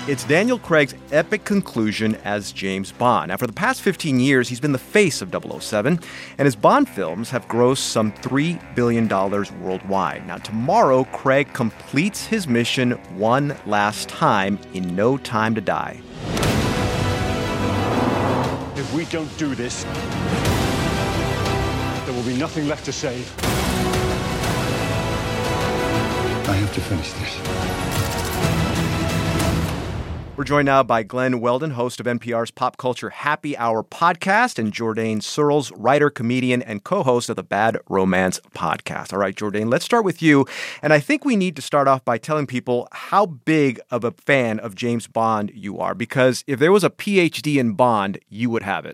It's Daniel Craig's epic conclusion as James Bond. Now, for the past 15 years, he's been the face of 007, and his Bond films have grossed some $3 billion worldwide. Now, tomorrow, Craig completes his mission one last time in No Time to Die. If we don't do this, there will be nothing left to save. I have to finish this. We're joined now by Glenn Weldon, host of NPR's Pop Culture Happy Hour podcast, and Jourdain Searles, writer, comedian, and co-host of the Bad Romance podcast. All right, Jourdain, let's start with you. And I think we need to start off by telling people how big of a fan of James Bond you are, because if there was a PhD in Bond, you would have it.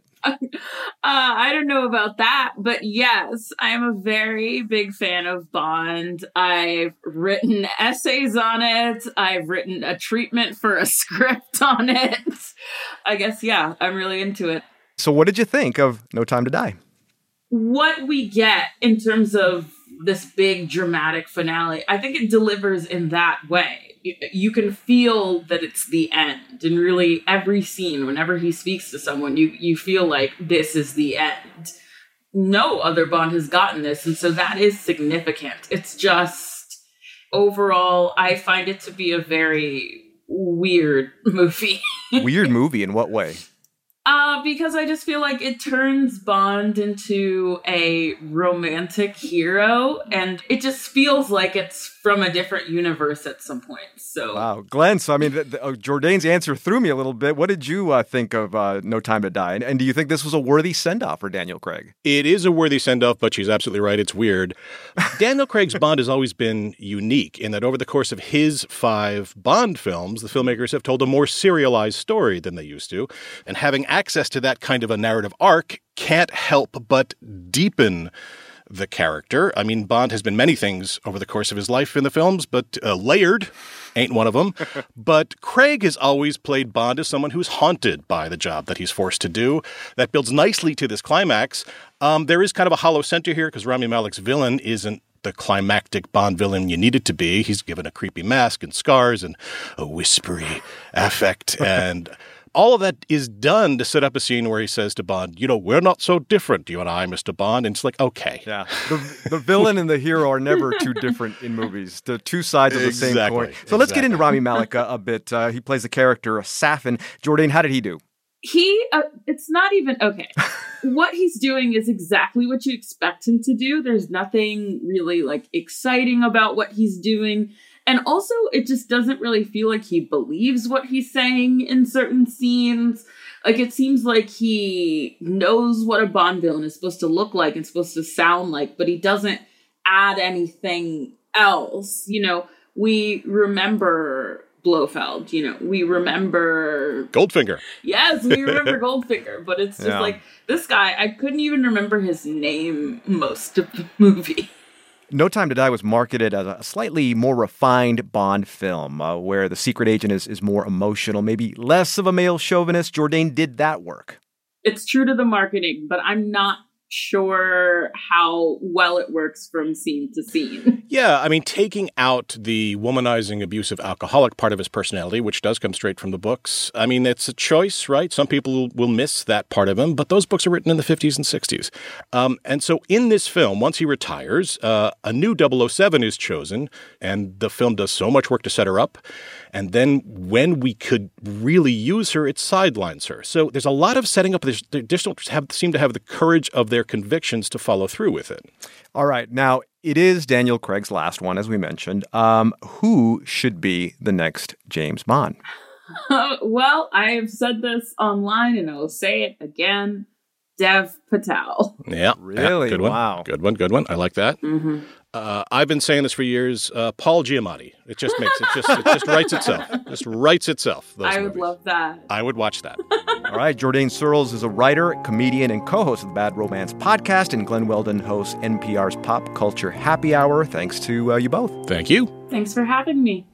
I don't know about that, but yes, I'm a very big fan of Bond. I've written essays on it. I've written a treatment for a script on it. I guess, yeah, I'm really into it. So what did you think of No Time to Die? What we get in terms of this big dramatic finale, I think it delivers in that way. You can feel that it's the end. And really, every scene, whenever he speaks to someone, you feel like this is the end. No other Bond has gotten this, and so that is significant. It's just, overall, I find it to be a very weird movie. Weird movie in what way? Because I just feel like it turns Bond into a romantic hero, and it just feels like it's from a different universe at some point. So, wow, Glenn. So, I mean, Jourdain's answer threw me a little bit. What did you think of No Time to Die? And do you think this was a worthy send-off for Daniel Craig? It is a worthy send-off, but she's absolutely right. It's weird. Daniel Craig's Bond has always been unique in that over the course of his 5 Bond films, the filmmakers have told a more serialized story than they used to. And having access to that kind of a narrative arc can't help but deepen the character. I mean, Bond has been many things over the course of his life in the films, but layered ain't one of them. But Craig has always played Bond as someone who's haunted by the job that he's forced to do. That builds nicely to this climax. There is kind of a hollow center here because Rami Malek's villain isn't the climactic Bond villain you need it to be. He's given a creepy mask and scars and a whispery affect and all of that is done to set up a scene where he says to Bond, you know, we're not so different, you and I, Mr. Bond. And it's like, okay. Yeah. The villain and the hero are never too different in movies. They're two sides of the same coin. So let's get into Rami Malek a bit. He plays the character Safin. Jourdain, how did he do? It's not even, okay. What he's doing is exactly what you expect him to do. There's nothing really, exciting about what he's doing. And also, it just doesn't really feel like he believes what he's saying in certain scenes. It seems like he knows what a Bond villain is supposed to look like and supposed to sound like, but he doesn't add anything else. You know, we remember Blofeld, we remember Goldfinger. Yes, we remember Goldfinger, but it's just this guy, I couldn't even remember his name most of the movie. No Time to Die was marketed as a slightly more refined Bond film, where the secret agent is more emotional, maybe less of a male chauvinist. Jourdain did that work. It's true to the marketing, but I'm not sure how well it works from scene to scene. Yeah, I mean, taking out the womanizing, abusive, alcoholic part of his personality, which does come straight from the books, I mean, it's a choice, right? Some people will miss that part of him, but those books are written in the 50s and 60s. And so in this film, once he retires, a new 007 is chosen, and the film does so much work to set her up. And then when we could really use her, it sidelines her. So there's a lot of setting up. They just don't seem to have the courage of their convictions to follow through with it. All right. Now, it is Daniel Craig's last one, as we mentioned. Who should be the next James Bond? Well, I have said this online, and I will say it again. Dev Patel. Yeah. Really? Good one. Wow. Good one. I like that. Mm-hmm. I've been saying this for years. Paul Giamatti. It just writes itself. Just writes itself. I would love that. I would watch that. All right. Jourdain Searles is a writer, comedian, and co-host of the Bad Romance podcast, and Glenn Weldon hosts NPR's Pop Culture Happy Hour. Thanks to you both. Thank you. Thanks for having me.